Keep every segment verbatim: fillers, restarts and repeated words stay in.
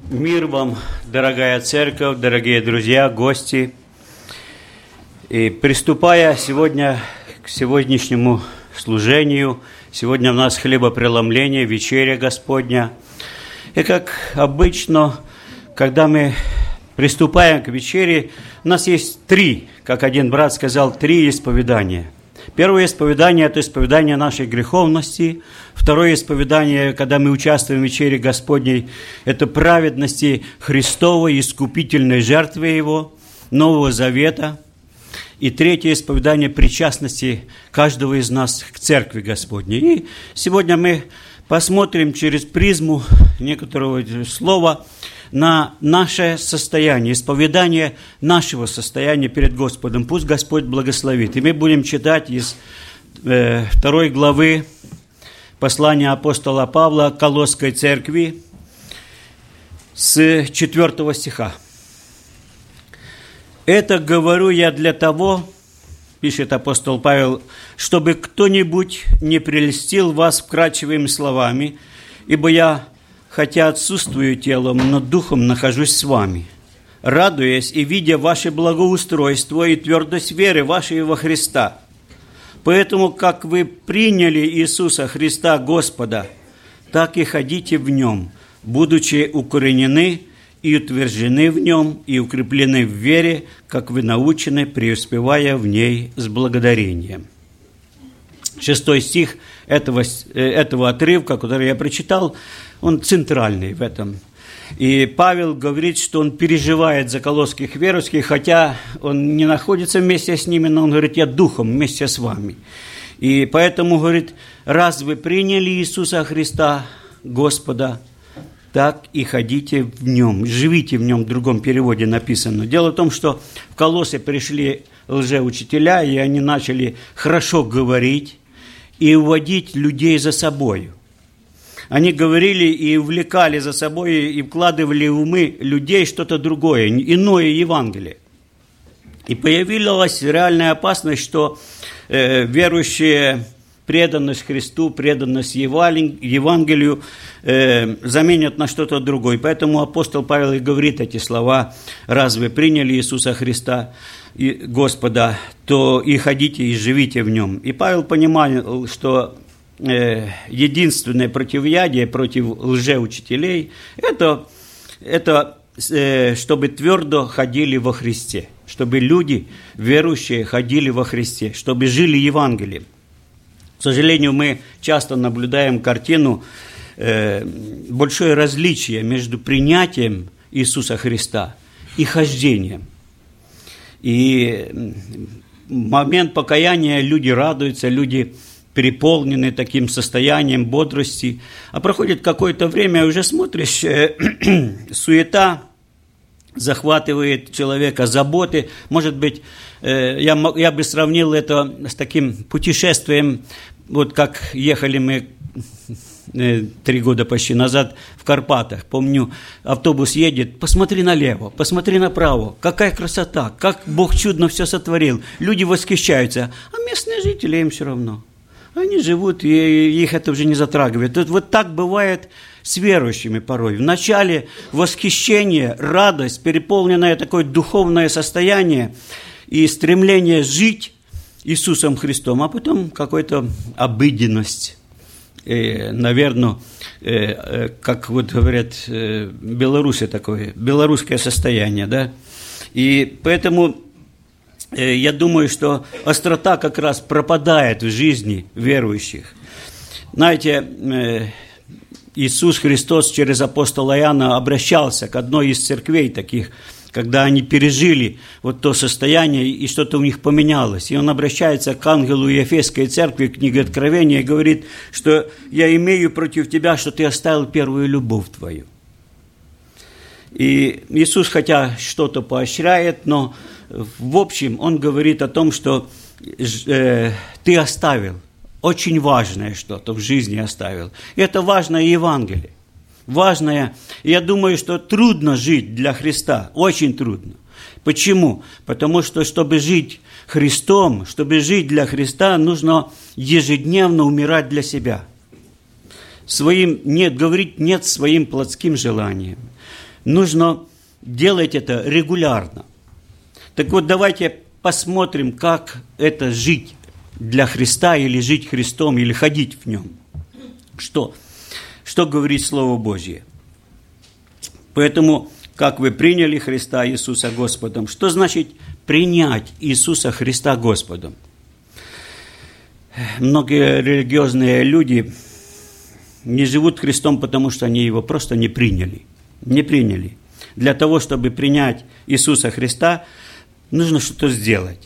Мир вам, дорогая церковь, дорогие друзья, гости. И приступая сегодня к сегодняшнему служению, сегодня у нас хлебопреломление, вечеря Господня. И как обычно, когда мы приступаем к вечере, у нас есть три, как один брат сказал, три исповедания. Первое исповедание – это исповедание нашей греховности. Второе исповедание, когда мы участвуем в вечере Господней, это праведности Христовой, искупительной жертвы Его, Нового Завета. И третье исповедание причастности каждого из нас к Церкви Господней. И сегодня мы посмотрим через призму некоторого слова на наше состояние, исповедание нашего состояния перед Господом. Пусть Господь благословит. И мы будем читать из э, второй главы послания апостола Павла к Колосской церкви с четвертого стиха. «Это говорю я для того, — пишет апостол Павел, — чтобы кто-нибудь не прельстил вас вкрадчивыми словами, ибо я, хотя отсутствую телом, но духом нахожусь с вами, радуясь и видя ваше благоустройство и твердость веры вашей во Христа. Поэтому, как вы приняли Иисуса Христа Господа, так и ходите в Нем, будучи укоренены и утверждены в Нем, и укреплены в вере, как вы научены, преуспевая в ней с благодарением». Шестой стих этого, этого отрывка, который я прочитал, он центральный в этом. И Павел говорит, что он переживает за колосских верующих, хотя он не находится вместе с ними, но он говорит: «Я духом вместе с вами». И поэтому говорит: «Раз вы приняли Иисуса Христа, Господа, так и ходите в Нем, живите в Нем», в другом переводе написано. Дело в том, что в Колоссе пришли лжеучителя, и они начали хорошо говорить и уводить людей за собою. Они говорили и увлекали за собой, и вкладывали в умы людей что-то другое, иное Евангелие. И появилась реальная опасность, что э, верующие преданность Христу, преданность Евангелию э, заменят на что-то другое. Поэтому апостол Павел и говорит эти слова: «Раз вы приняли Иисуса Христа и Господа, то и ходите, и живите в Нем». И Павел понимал, что э, единственное противоядие против лжеучителей – это, это э, чтобы твердо ходили во Христе, чтобы люди, верующие, ходили во Христе, чтобы жили Евангелием. К сожалению, мы часто наблюдаем картину э, большое различие между принятием Иисуса Христа и хождением. И в момент покаяния люди радуются, люди переполнены таким состоянием бодрости. А проходит какое-то время, уже смотришь, э, суета захватывает человека, заботы. Может быть, э, я, я бы сравнил это с таким путешествием, вот как ехали мы э, три года почти назад в Карпатах. Помню, автобус едет: посмотри налево, посмотри направо, какая красота, как Бог чудно все сотворил. Люди восхищаются, а местные жители им все равно. Они живут, и их это уже не затрагивает. Вот так бывает с верующими порой. Вначале восхищение, радость, переполненное такое духовное состояние и стремление жить Иисусом Христом, а потом какая-то обыденность, э, наверное, э, э, как вот говорят э, белорусы, такое белорусское состояние, да. И поэтому э, я думаю, что острота как раз пропадает в жизни верующих. Знаете, э, Иисус Христос через апостола Иоанна обращался к одной из церквей таких, когда они пережили вот то состояние, и что-то у них поменялось. И он обращается к ангелу Ефесской церкви, книга Откровения, и говорит, что «я имею против тебя, что ты оставил первую любовь твою». И Иисус, хотя что-то поощряет, но в общем он говорит о том, что э, ты оставил. Очень важное что-то в жизни оставил. И это важное Евангелие. Важное. Я думаю, что трудно жить для Христа. Очень трудно. Почему? Потому что, чтобы жить Христом, чтобы жить для Христа, нужно ежедневно умирать для себя. Своим, нет, говорить нет своим плотским желаниям. нужно делать это регулярно. Так вот, давайте посмотрим, как это жить для Христа, или жить Христом, или ходить в Нем. Что? Что говорит Слово Божье? Поэтому, как вы приняли Христа Иисуса Господом, что значит принять Иисуса Христа Господом? Многие религиозные люди не живут Христом, потому что они Его просто не приняли. Не приняли. Для того, чтобы принять Иисуса Христа, нужно что-то сделать.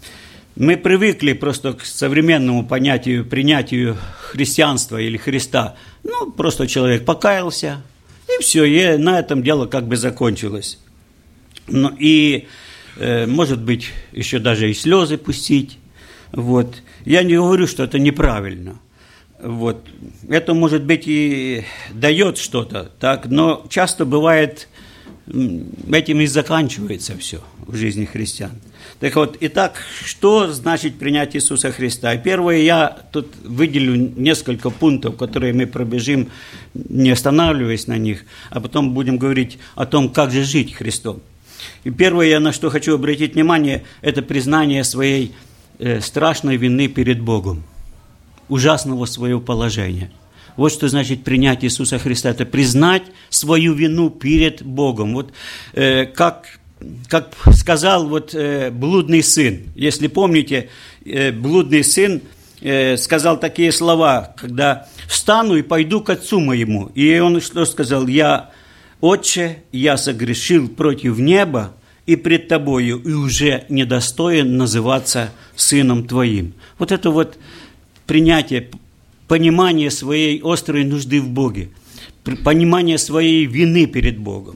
Мы привыкли просто к современному понятию, принятию христианства или Христа. Ну, просто человек покаялся, и все, и на этом дело как бы закончилось. Ну, и, э, может быть, еще даже и слезы пустить. Вот. Я не говорю, что это неправильно. Вот. Это, может быть, и дает что-то, так, но часто бывает, этим и заканчивается все в жизни христиан. Так вот, итак, что значит принять Иисуса Христа? Первое, я тут выделю несколько пунктов, которые мы пробежим, не останавливаясь на них, а потом будем говорить о том, как же жить Христом. И первое, я на что хочу обратить внимание, это признание своей э, страшной вины перед Богом, ужасного своего положения. Вот что значит принять Иисуса Христа, это признать свою вину перед Богом. Вот э, как... Как сказал вот э, блудный сын, если помните, э, блудный сын э, сказал такие слова, когда «встану и пойду к отцу моему». И он что сказал? «Я, Отче, я согрешил против неба и пред тобою, и уже недостоин называться сыном твоим». Вот это вот принятие, понимание своей острой нужды в Боге, понимание своей вины перед Богом.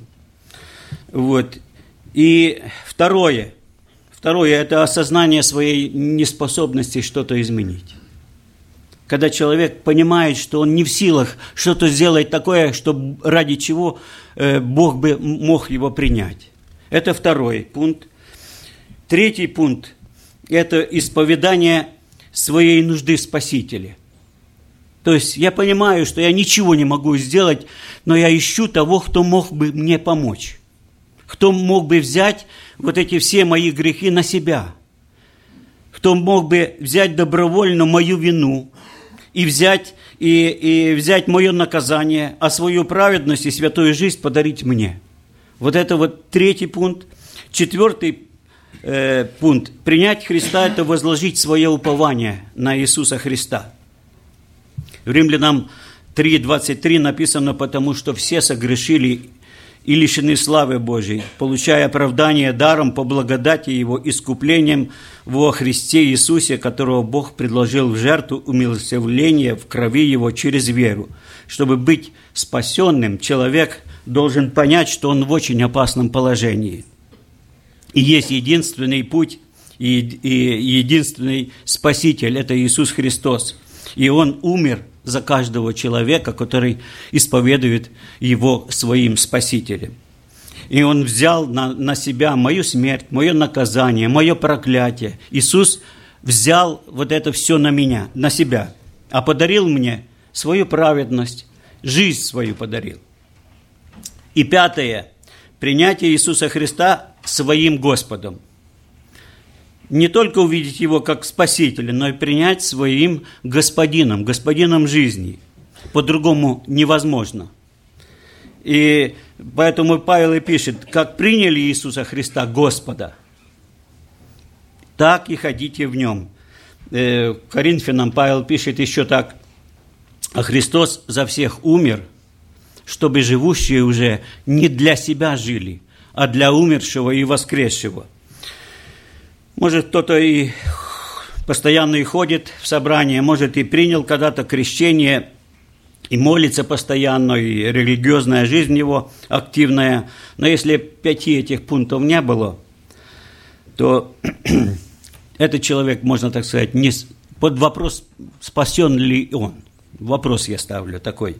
Вот. И второе, второе – это осознание своей неспособности что-то изменить. Когда человек понимает, что он не в силах что-то сделать такое, что ради чего Бог бы мог его принять. Это второй пункт. Третий пункт – это исповедание своей нужды в Спасителе. То есть я понимаю, что я ничего не могу сделать, но я ищу того, кто мог бы мне помочь. Кто мог бы взять вот эти все мои грехи на себя? Кто мог бы взять добровольно мою вину и взять, и, и взять мое наказание, а свою праведность и святую жизнь подарить мне? Вот это вот третий пункт. Четвертый э, пункт. Принять Христа – это возложить свое упование на Иисуса Христа. В Римлянам три двадцать три написано: «Потому что все согрешили и лишены славы Божией, получая оправдание даром по благодати Его, искуплением во Христе Иисусе, которого Бог предложил в жертву умилостивления в крови Его через веру». Чтобы быть спасенным, человек должен понять, что он в очень опасном положении. И есть единственный путь и, и единственный Спаситель – это Иисус Христос. И Он умер за каждого человека, который исповедует Его своим Спасителем. И Он взял на, на себя мою смерть, мое наказание, мое проклятие. Иисус взял вот это все на меня, на себя, а подарил мне свою праведность, жизнь свою подарил. И пятое. Принятие Иисуса Христа своим Господом. Не только увидеть Его как Спасителя, но и принять своим Господином, Господином жизни. По-другому невозможно. И поэтому Павел и пишет: как приняли Иисуса Христа Господа, так и ходите в Нем. Коринфянам Павел пишет еще так: а Христос за всех умер, чтобы живущие уже не для себя жили, а для умершего и воскресшего. Может, кто-то и постоянно и ходит в собрание, может, и принял когда-то крещение, и молится постоянно, и религиозная жизнь его активная. Но если пяти этих пунктов не было, то этот человек, можно так сказать, не, под вопрос, спасен ли он. Вопрос я ставлю такой.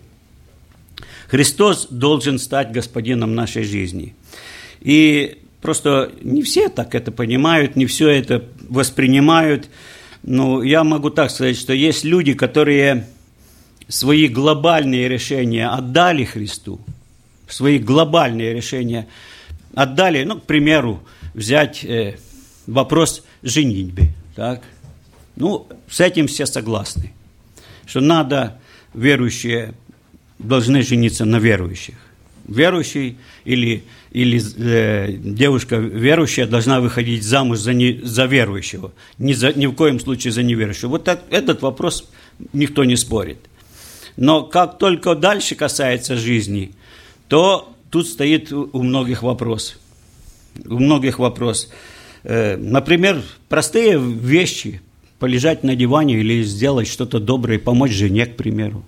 Христос должен стать господином нашей жизни. И просто не все так это понимают, не все это воспринимают. Но я могу так сказать, что есть люди, которые свои глобальные решения отдали Христу, свои глобальные решения отдали. Ну, к примеру, взять э, вопрос женитьбы. Так? Ну, с этим все согласны, что надо, верующие должны жениться на верующих. Верующий или, или э, девушка верующая должна выходить замуж за, не, за верующего, ни, за, ни в коем случае за неверующего. Вот так, этот вопрос никто не спорит. Но как только дальше касается жизни, то тут стоит у многих вопрос. У многих вопрос. Э, например, простые вещи, полежать на диване или сделать что-то доброе, помочь жене, к примеру.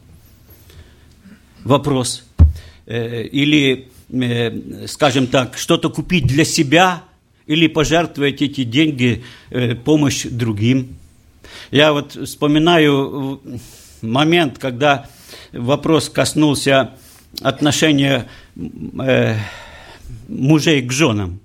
Вопрос. Или, скажем так, что-то купить для себя или пожертвовать эти деньги помощь другим. Я вот вспоминаю момент, когда вопрос коснулся отношения мужей к женам.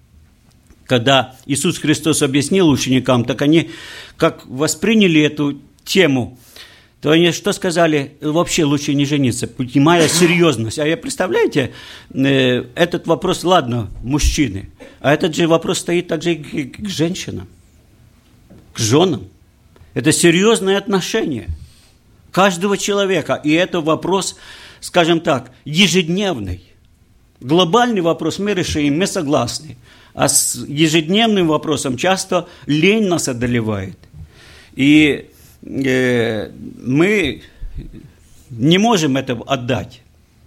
Когда Иисус Христос объяснил ученикам, так они как восприняли эту тему, то они что сказали? Вообще лучше не жениться, понимая серьезность. А я, представляете, этот вопрос, ладно, мужчины, а этот же вопрос стоит также и к женщинам, к женам. Это серьезное отношение каждого человека. И это вопрос, скажем так, ежедневный. Глобальный вопрос мы решим, мы согласны. А с ежедневным вопросом часто лень нас одолевает. И э, мы не можем это отдать.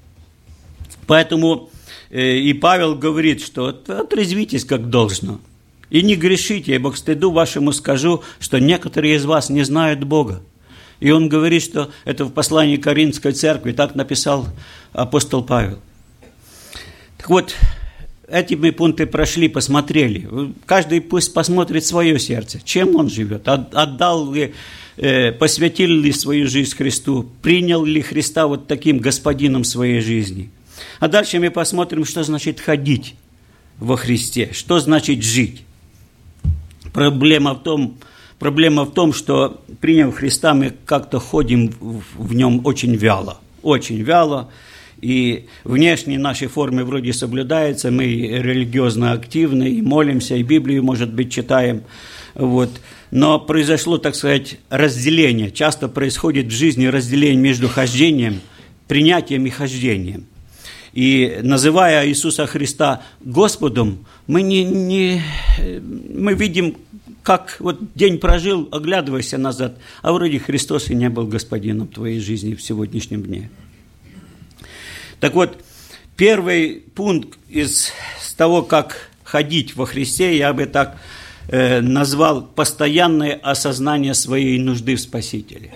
Поэтому э, и Павел говорит, что отрезвитесь как должно. И не грешите, ибо к стыду вашему скажу, что некоторые из вас не знают Бога. И он говорит, что это в послании к Коринфской церкви, так написал апостол Павел. Так вот, эти мы пункты прошли, посмотрели. Каждый пусть посмотрит свое сердце, чем он живет, отдал ли, посвятил ли свою жизнь Христу, принял ли Христа вот таким господином своей жизни. А дальше мы посмотрим, что значит ходить во Христе, что значит жить. Проблема в том, проблема в том, что, приняв Христа, мы как-то ходим в нем очень вяло, очень вяло. И внешние наши формы вроде соблюдаются, мы религиозно активны, и молимся, и Библию, может быть, читаем. Вот. Но произошло, так сказать, разделение. Часто происходит в жизни разделение между хождением, принятием и хождением. И называя Иисуса Христа Господом, мы, не, не, мы видим, как вот день прожил, оглядывайся назад, а вроде Христос и не был господином твоей жизни в сегодняшнем дне. Так вот, первый пункт из того, как ходить во Христе, я бы так э, назвал постоянное осознание своей нужды в Спасителе.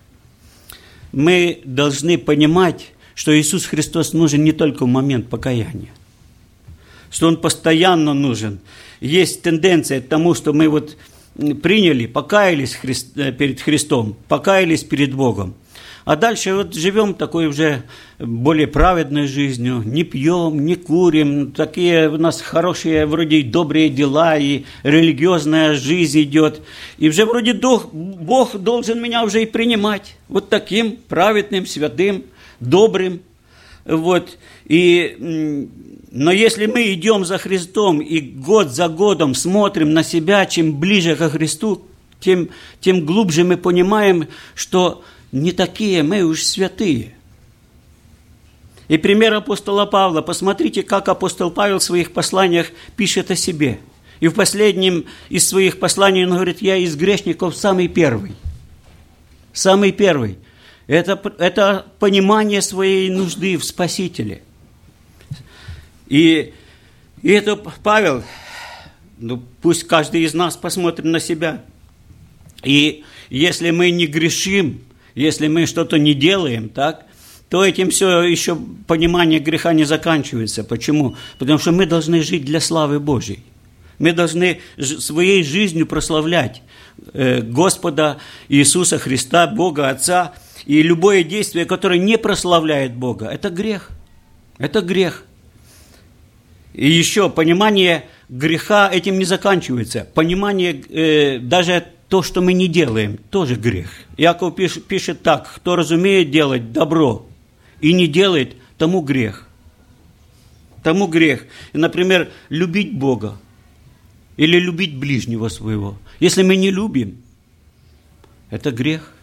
Мы должны понимать, что Иисус Христос нужен не только в момент покаяния, что Он постоянно нужен. Есть тенденция к тому, что мы вот приняли, покаялись Христ, перед Христом, покаялись перед Богом. А дальше вот живем такой уже более праведной жизнью, не пьем, не курим, такие у нас хорошие вроде и добрые дела, и религиозная жизнь идет. И уже вроде Бог должен меня уже и принимать вот таким праведным, святым, добрым. Вот. И, но если мы идем за Христом и год за годом смотрим на себя, чем ближе ко Христу, тем, тем глубже мы понимаем, что не такие мы уж святые. И пример апостола Павла. Посмотрите, как апостол Павел в своих посланиях пишет о себе. И в последнем из своих посланий он говорит: я из грешников самый первый. Самый первый. Это, это понимание своей нужды в Спасителе. И, и это Павел, ну, пусть каждый из нас посмотрит на себя. И если мы не грешим, если мы что-то не делаем, так, то этим все еще понимание греха не заканчивается. Почему? Потому что мы должны жить для славы Божьей. Мы должны своей жизнью прославлять Господа Иисуса Христа, Бога Отца. И любое действие, которое не прославляет Бога, это грех. Это грех. И еще понимание греха этим не заканчивается. Понимание э, даже то, что мы не делаем, тоже грех. Иаков пишет, пишет так: кто разумеет делать добро и не делает, тому грех. тому грех. И, например, любить Бога или любить ближнего своего. Если мы не любим, это грех.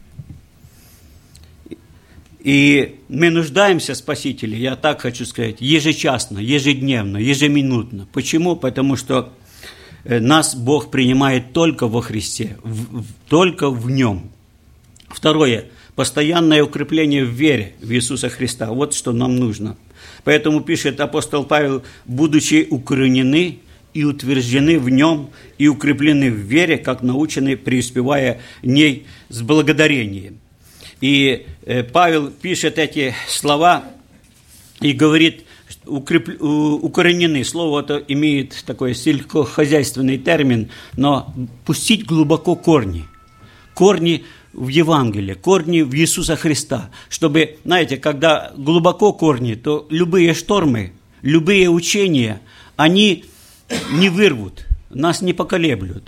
И мы нуждаемся в Спасителе, я так хочу сказать, ежечасно, ежедневно, ежеминутно. Почему? Потому что нас Бог принимает только во Христе, в, в, только в Нем. Второе. Постоянное укрепление в вере в Иисуса Христа. Вот что нам нужно. Поэтому пишет апостол Павел, будучи укоренены и утверждены в Нем, и укреплены в вере, как научены, преуспевая в ней с благодарением. И Павел пишет эти слова и говорит, укреп... укоренены. Слово это имеет такой сельскохозяйственный термин, но пустить глубоко корни. Корни в Евангелии, корни в Иисуса Христа. Чтобы, знаете, когда глубоко корни, то любые штормы, любые учения, они не вырвут, нас не поколеблют.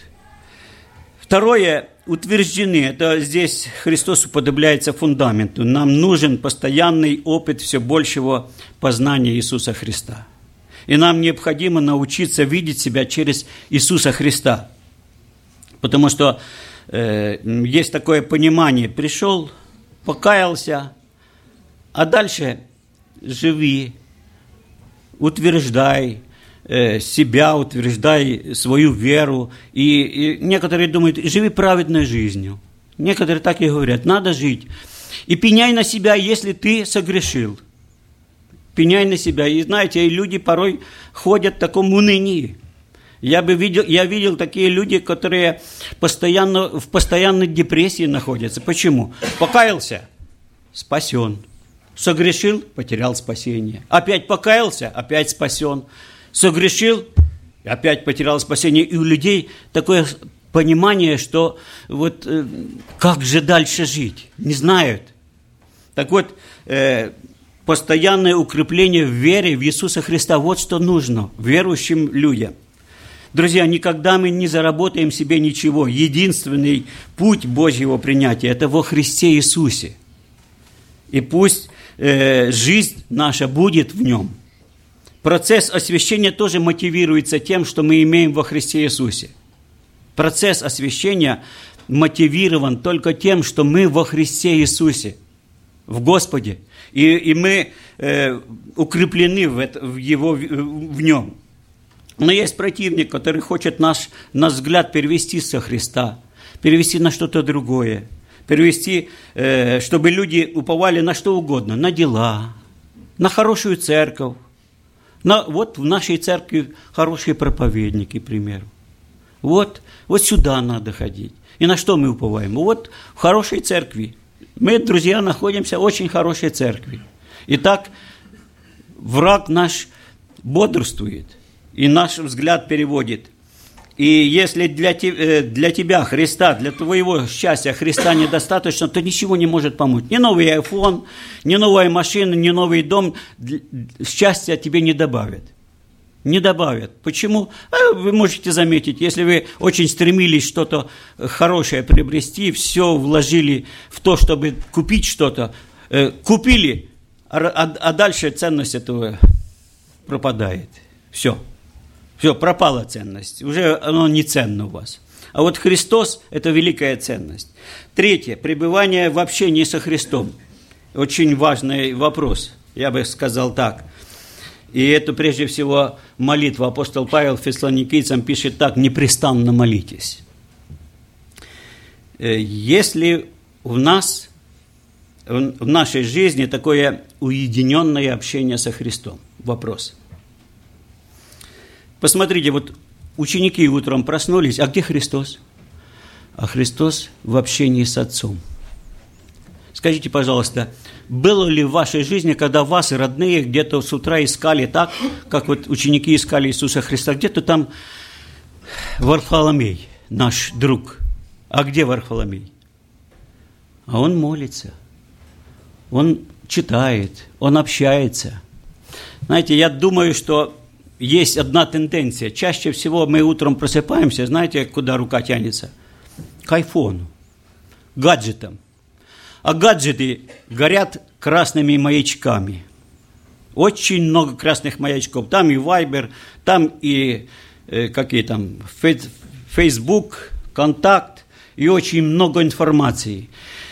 Второе, утверждены. Это здесь Христос уподобляется фундаменту. Нам нужен постоянный опыт все большего познания Иисуса Христа. И нам необходимо научиться видеть себя через Иисуса Христа. Потому что э, есть такое понимание. Пришел, покаялся, а дальше живи, утверждай себя, утверждай свою веру. И, и некоторые думают, живи праведной жизнью. Некоторые так и говорят, надо жить. И пеняй на себя, если ты согрешил. Пеняй на себя. И знаете, люди порой ходят в таком унынии. Я, бы видел, я видел такие люди, которые постоянно, в постоянной депрессии находятся. Почему? Покаялся, спасен. Согрешил, потерял спасение. Опять покаялся, опять спасен. Согрешил, опять потерял спасение. И у людей такое понимание, что вот э, как же дальше жить, не знают. Так вот, э, постоянное укрепление в вере в Иисуса Христа, вот что нужно верующим людям. Друзья, никогда мы не заработаем себе ничего. Единственный путь Божьего принятия – это во Христе Иисусе. И пусть э, жизнь наша будет в Нем. Процесс освящения тоже мотивируется тем, что мы имеем во Христе Иисусе. Процесс освящения мотивирован только тем, что мы во Христе Иисусе, в Господе, и, и мы э, укреплены в, это, в, его, в Нем. Но есть противник, который хочет наш, наш взгляд перевести со Христа, перевести на что-то другое, перевести, э, чтобы люди уповали на что угодно, на дела, на хорошую церковь. На, вот в нашей церкви хорошие проповедники, к примеру. Вот, вот сюда надо ходить. И на что мы уповаем? Вот в хорошей церкви. Мы, друзья, находимся в очень хорошей церкви. Итак, враг наш бодрствует, и наш взгляд переводит. И если для, те, для тебя Христа, для твоего счастья Христа недостаточно, то ничего не может помочь. Ни новый айфон, ни новая машина, ни новый дом счастья тебе не добавят. Не добавят. Почему? Вы можете заметить, если вы очень стремились что-то хорошее приобрести, все вложили в то, чтобы купить что-то, купили, а дальше ценность этого пропадает. Все. Все, пропала ценность, уже оно не ценно у вас. А вот Христос – это великая ценность. Третье, пребывание в общении со Христом. Очень важный вопрос, я бы сказал так. И это прежде всего молитва. Апостол Павел Фессалоникийцам пишет так: непрестанно молитесь. Если в нас, в нашей жизни такое уединенное общение со Христом? Вопрос. Посмотрите, вот ученики утром проснулись, а где Христос? А Христос в общении с Отцом. Скажите, пожалуйста, было ли в вашей жизни, когда вас родные где-то с утра искали так, как вот ученики искали Иисуса Христа, где-то там Варфоломей, наш друг. А где Варфоломей? А он молится, он читает, он общается. Знаете, я думаю, что есть одна тенденция. Чаще всего мы утром просыпаемся, знаете, куда рука тянется? К айфону, к гаджетам. А гаджеты горят красными маячками. Очень много красных маячков. Там и Вайбер, там и э, какие там, Фейсбук, Контакт, и очень много информации.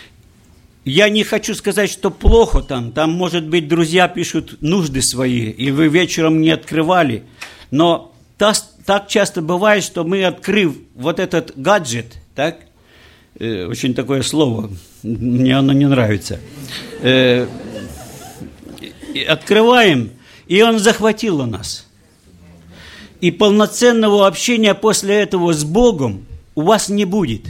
Я не хочу сказать, что плохо там. Там, может быть, друзья пишут нужды свои, и вы вечером не открывали. Но та, так часто бывает, что мы, открыв вот этот гаджет, так, э, очень такое слово, мне оно не нравится, э, открываем, и он захватил у нас. И полноценного общения после этого с Богом у вас не будет.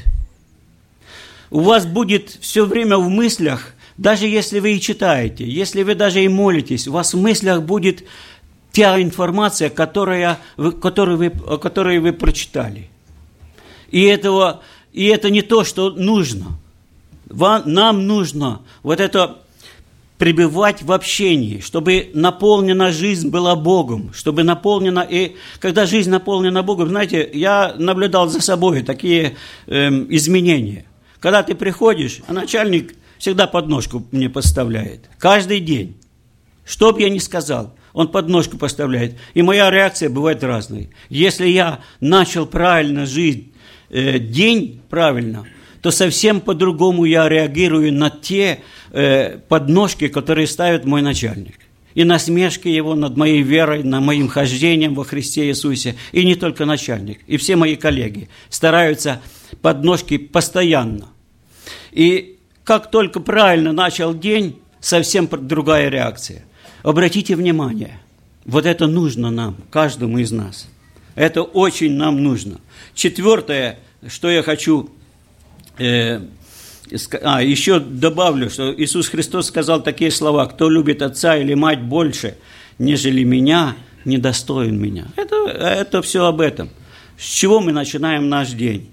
У вас будет все время в мыслях, даже если вы и читаете, если вы даже и молитесь, у вас в мыслях будет та информация, которая, которую вы, которую вы прочитали. И, этого, и это не то, что нужно. Вам, нам нужно вот это пребывать в общении, чтобы наполнена жизнь была Богом, чтобы наполнена, и когда жизнь наполнена Богом, знаете, я наблюдал за собой такие эм, изменения. Когда ты приходишь, а начальник всегда подножку мне подставляет. Каждый день. Что бы я ни сказал, он подножку поставляет. И моя реакция бывает разной. Если я начал правильно жить, э, день правильно, то совсем по-другому я реагирую на те э, подножки, которые ставит мой начальник. И насмешки его над моей верой, над моим хождением во Христе Иисусе. И не только начальник, и все мои коллеги стараются подножки постоянно. И как только правильно начал день, совсем другая реакция. Обратите внимание, вот это нужно нам, каждому из нас. Это очень нам нужно. Четвертое, что я хочу, э, а, еще добавлю, что Иисус Христос сказал такие слова: «Кто любит отца или мать больше, нежели меня, недостоин меня». Это, это все об этом. С чего мы начинаем наш день?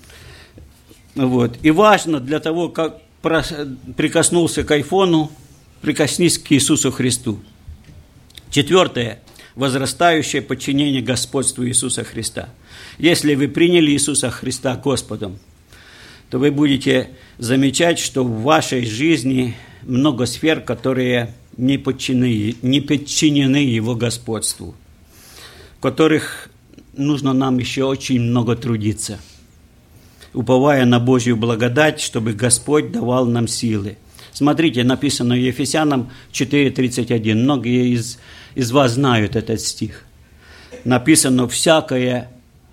Вот. И важно для того, как прикоснулся к айфону, прикоснись к Иисусу Христу. Четвертое. Возрастающее подчинение господству Иисуса Христа. Если вы приняли Иисуса Христа Господом, то вы будете замечать, что в вашей жизни много сфер, которые не подчинены, не подчинены Его господству, в которых нужно нам еще очень много трудиться, уповая на Божью благодать, чтобы Господь давал нам силы. Смотрите, написано в Ефесянам четыре тридцать один. Многие из, из вас знают этот стих. Написано: «Всякое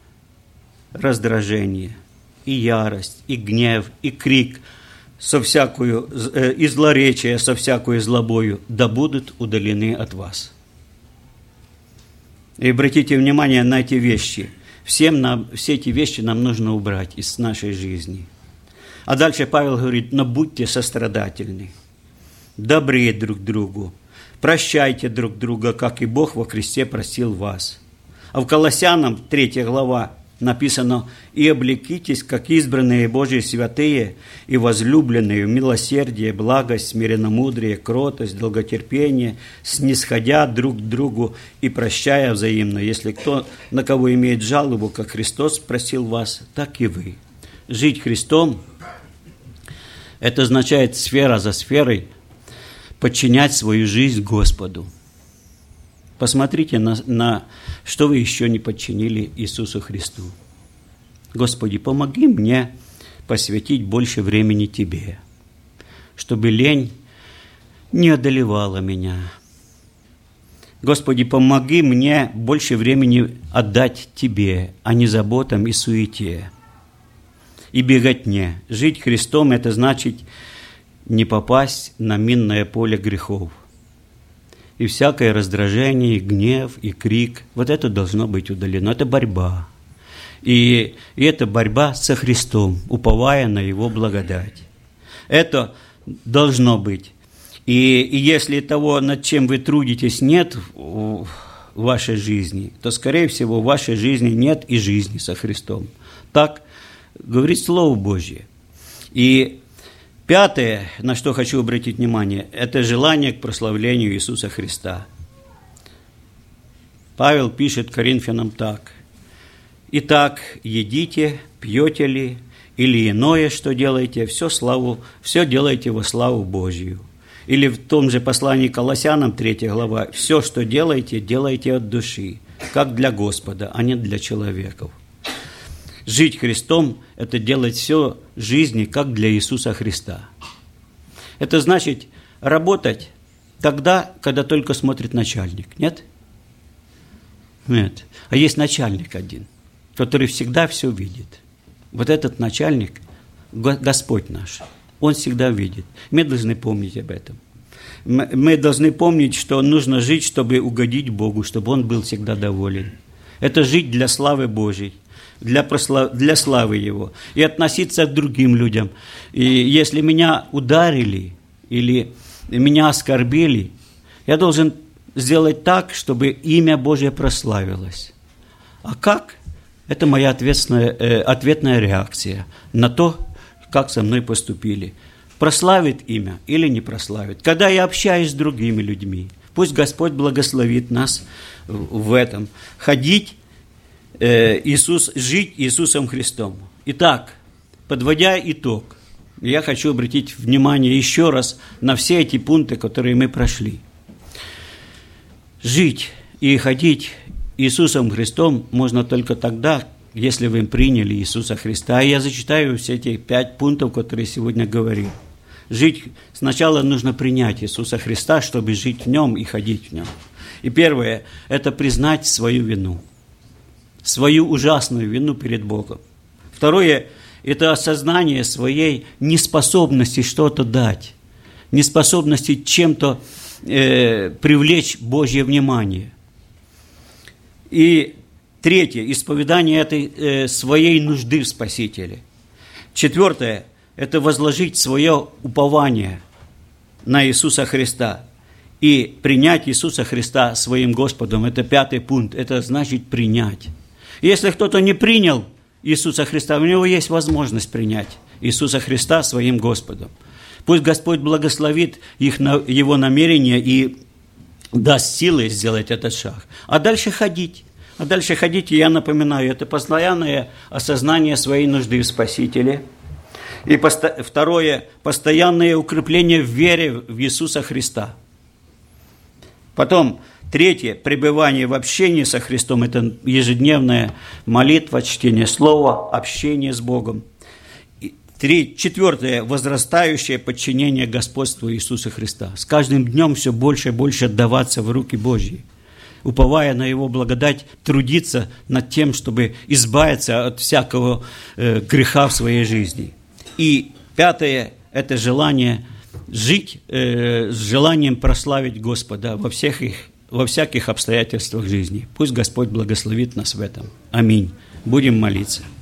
раздражение, и ярость, и гнев, и крик, со всякую, э, и злоречие, со всякую злобою, да будут удалены от вас». И обратите внимание на эти вещи. Всем нам, все эти вещи нам нужно убрать из нашей жизни. А дальше Павел говорит: но будьте сострадательны, добрые друг другу, прощайте друг друга, как и Бог во Христе простил вас. А в Колоссянам, третья глава, написано: и облекитесь, как избранные Божьи святые и возлюбленные в милосердие, благость, смиренномудрие, кротость, долготерпение, снисходя друг к другу и прощая взаимно, если кто на кого имеет жалобу, как Христос просил вас, так и вы. Жить Христом – это означает сфера за сферой подчинять свою жизнь Господу. Посмотрите, на, на что вы еще не подчинили Иисусу Христу. Господи, помоги мне посвятить больше времени Тебе, чтобы лень не одолевала меня. Господи, помоги мне больше времени отдать Тебе, а не заботам и суете, и беготне. Жить Христом – это значит не попасть на минное поле грехов. И всякое раздражение, и гнев, и крик, вот это должно быть удалено. Это борьба. И, и это борьба со Христом, уповая на Его благодать. Это должно быть. И, и если того, над чем вы трудитесь, нет в вашей жизни, то, скорее всего, в вашей жизни нет и жизни со Христом. Так говорит Слово Божье. И пятое, на что хочу обратить внимание, это желание к прославлению Иисуса Христа. Павел пишет Коринфянам так: «Итак, едите, пьете ли, или иное, что делаете, все, славу, все делайте во славу Божию. Или в том же послании к Колоссянам, третья глава, все, что делаете, делайте от души, как для Господа, а не для человеков. Жить Христом – это делать все жизни, как для Иисуса Христа. Это значит работать тогда, когда только смотрит начальник, нет? Нет. А есть начальник один, который всегда все видит. Вот этот начальник – Господь наш. Он всегда видит. Мы должны помнить об этом. Мы должны помнить, что нужно жить, чтобы угодить Богу, чтобы Он был всегда доволен. Это жить для славы Божьей, для, прослав... для славы Его. И относиться к другим людям. И если меня ударили или меня оскорбили, я должен сделать так, чтобы имя Божье прославилось. А как? Это моя ответственная, э, ответная реакция на то, как со мной поступили. Прославит имя или не прославит. Когда я общаюсь с другими людьми, пусть Господь благословит нас в этом. Ходить, э, Иисус, жить Иисусом Христом. Итак, подводя итог, я хочу обратить внимание еще раз на все эти пункты, которые мы прошли. Жить и ходить Иисусом Христом можно только тогда, если вы приняли Иисуса Христа. И я зачитаю все эти пять пунктов, которые сегодня говорил. Жить сначала нужно принять Иисуса Христа, чтобы жить в Нем и ходить в Нем. И первое – это признать свою вину, свою ужасную вину перед Богом. Второе – это осознание своей неспособности что-то дать, неспособности чем-то э, привлечь Божье внимание. И третье – исповедание этой э, своей нужды в Спасителе. Четвертое – это возложить свое упование на Иисуса Христа и принять Иисуса Христа своим Господом. Это пятый пункт, это значит принять. Если кто-то не принял Иисуса Христа, у него есть возможность принять Иисуса Христа своим Господом. Пусть Господь благословит их, его намерения и даст силы сделать этот шаг. А дальше ходить. А дальше ходить, и я напоминаю, это постоянное осознание своей нужды в Спасителе. И посто... второе, постоянное укрепление в вере в Иисуса Христа. Потом, третье, пребывание в общении со Христом, это ежедневная молитва, чтение Слова, общение с Богом. Три... Четвертое, возрастающее подчинение господству Иисуса Христа. С каждым днем все больше и больше отдаваться в руки Божьи, уповая на Его благодать, трудиться над тем, чтобы избавиться от всякого э, греха в своей жизни. И пятое – это желание жить э, с желанием прославить Господа во всех их, во всяких обстоятельствах жизни. Пусть Господь благословит нас в этом. Аминь. Будем молиться.